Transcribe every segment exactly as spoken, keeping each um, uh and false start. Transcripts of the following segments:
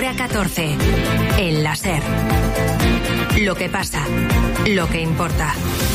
Hora catorce. El La SER. Lo que pasa, lo que importa.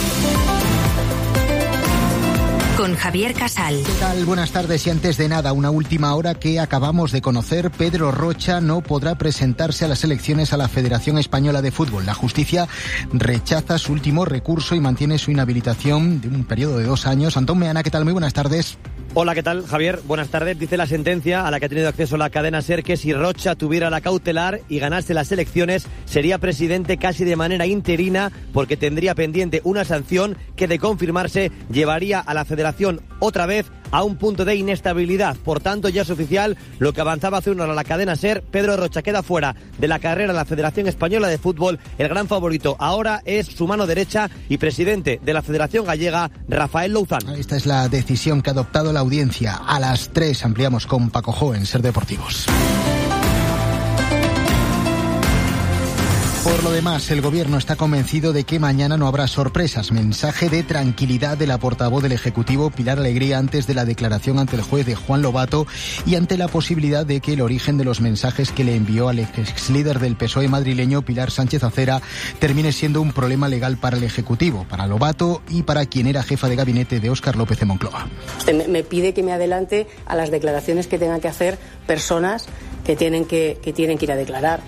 Con Javier Casal. ¿Qué tal? Buenas tardes. Y antes de nada, una última hora que acabamos de conocer. Pedro Rocha no podrá presentarse a las elecciones a la Federación Española de Fútbol. La justicia rechaza su último recurso y mantiene su inhabilitación de un periodo de dos años. Antón Meana, ¿qué tal? Muy buenas tardes. Hola, ¿qué tal, Javier? Buenas tardes. Dice la sentencia a la que ha tenido acceso la cadena SER que si Rocha tuviera la cautelar y ganase las elecciones, sería presidente casi de manera interina porque tendría pendiente una sanción que, de confirmarse, llevaría a la federación otra vez a un punto de inestabilidad. Por tanto, ya es oficial lo que avanzaba hace una hora la cadena SER. Pedro Rocha queda fuera de la carrera de la Federación Española de Fútbol. El gran favorito ahora es su mano derecha y presidente de la Federación Gallega, Rafael Louzán. Esta es la decisión que ha adoptado la audiencia. A las tres ampliamos con Paco Jo en SER Deportivos. Por lo demás, el Gobierno está convencido de que mañana no habrá sorpresas. Mensaje de tranquilidad de la portavoz del Ejecutivo, Pilar Alegría, antes de la declaración ante el juez de Juan Lobato y ante la posibilidad de que el origen de los mensajes que le envió al ex líder del P S O E madrileño, Pilar Sánchez Acera, termine siendo un problema legal para el Ejecutivo, para Lobato y para quien era jefa de gabinete de Óscar López de Moncloa. Usted me pide que me adelante a las declaraciones que tengan que hacer personas que tienen que, que tienen que ir a declarar.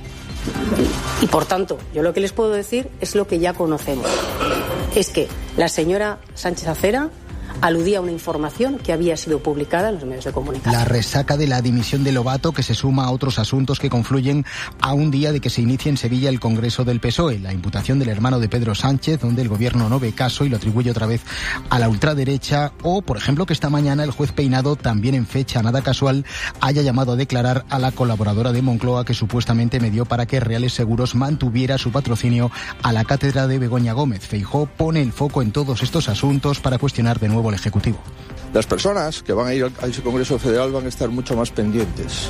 Y por tanto, yo lo que les puedo decir es lo que ya conocemos. Es que la señora Sánchez Acera aludía a una información que había sido publicada en los medios de comunicación. La resaca de la dimisión de Lobato, que se suma a otros asuntos que confluyen a un día de que se inicie en Sevilla el Congreso del P S O E. La imputación del hermano de Pedro Sánchez, donde el Gobierno no ve caso y lo atribuye otra vez a la ultraderecha. O, por ejemplo, que esta mañana el juez Peinado, también en fecha nada casual, haya llamado a declarar a la colaboradora de Moncloa que supuestamente medió para que Reales Seguros mantuviera su patrocinio a la cátedra de Begoña Gómez. Feijóo pone el foco en todos estos asuntos para cuestionar de nuevo el Ejecutivo. Las personas que van a ir a ese Congreso Federal van a estar mucho más pendientes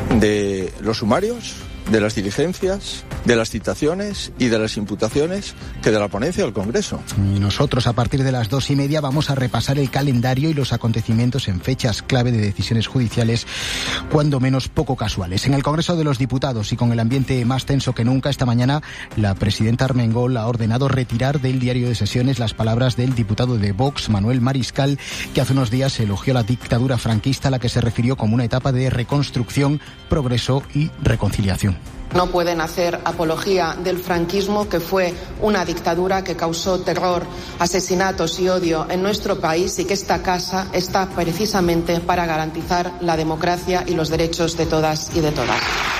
de los sumarios, de las diligencias, de las citaciones y de las imputaciones que de la ponencia del Congreso. Y nosotros, a partir de las dos y media, vamos a repasar el calendario y los acontecimientos en fechas clave de decisiones judiciales, cuando menos poco casuales. En el Congreso de los Diputados y con el ambiente más tenso que nunca, esta mañana la presidenta Armengol ha ordenado retirar del diario de sesiones las palabras del diputado de Vox, Manuel Mariscal, que hace unos días elogió la dictadura franquista, a la que se refirió como una etapa de reconstrucción, progreso y reconciliación. No pueden hacer apología del franquismo, que fue una dictadura que causó terror, asesinatos y odio en nuestro país, y que esta casa está precisamente para garantizar la democracia y los derechos de todas y de todas.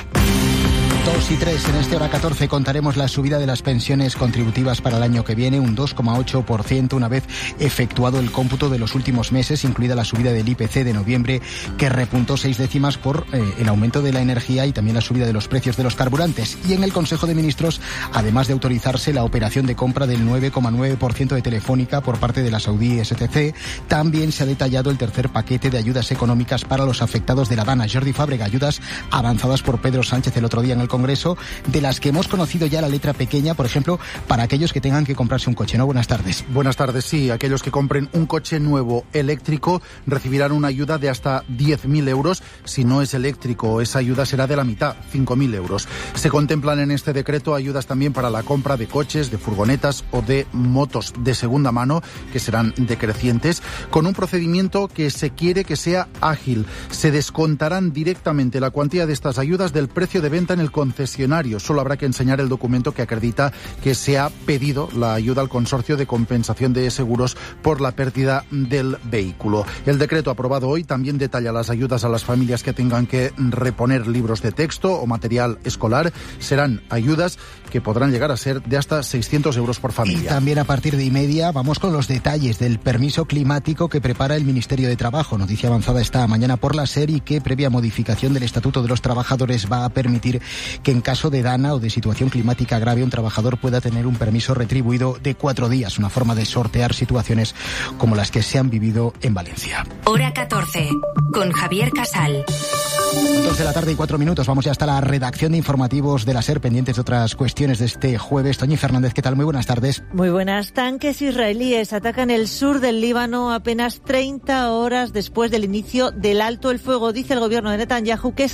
dos y tres, en este Hora catorce contaremos la subida de las pensiones contributivas para el año que viene, un dos coma ocho por ciento una vez efectuado el cómputo de los últimos meses, incluida la subida del I P C de noviembre, que repuntó seis décimas por eh, el aumento de la energía y también la subida de los precios de los carburantes. Y en el Consejo de Ministros, además de autorizarse la operación de compra del nueve coma nueve por ciento de Telefónica por parte de la saudí S T C, también se ha detallado el tercer paquete de ayudas económicas para los afectados de la Dana. Jordi Fábrega, ayudas avanzadas por Pedro Sánchez el otro día en el Congreso, de las que hemos conocido ya la letra pequeña, por ejemplo, para aquellos que tengan que comprarse un coche, ¿no? Buenas tardes. Buenas tardes, sí. Aquellos que compren un coche nuevo eléctrico recibirán una ayuda de hasta diez mil euros. Si no es eléctrico, esa ayuda será de la mitad, cinco mil euros. Se contemplan en este decreto ayudas también para la compra de coches, de furgonetas o de motos de segunda mano, que serán decrecientes, con un procedimiento que se quiere que sea ágil. Se descontarán directamente la cuantía de estas ayudas del precio de venta en el concesionario. Solo habrá que enseñar el documento que acredita que se ha pedido la ayuda al consorcio de compensación de seguros por la pérdida del vehículo. El decreto aprobado hoy también detalla las ayudas a las familias que tengan que reponer libros de texto o material escolar. Serán ayudas que podrán llegar a ser de hasta seiscientos euros por familia. Y también a partir de y media vamos con los detalles del permiso climático que prepara el Ministerio de Trabajo. Noticia avanzada esta mañana por la SER, y que, previa modificación del Estatuto de los Trabajadores, va a permitir que en caso de dana o de situación climática grave un trabajador pueda tener un permiso retribuido de cuatro días, una forma de sortear situaciones como las que se han vivido en Valencia. Hora catorce, con Javier Casal. Dos de la tarde y cuatro minutos. Vamos ya hasta la redacción de informativos de la SER, pendientes de otras cuestiones de este jueves. Toñi Fernández, ¿qué tal? Muy buenas tardes. Muy buenas. Tanques israelíes atacan el sur del Líbano apenas treinta horas después del inicio del alto el fuego. Dice el gobierno de Netanyahu que es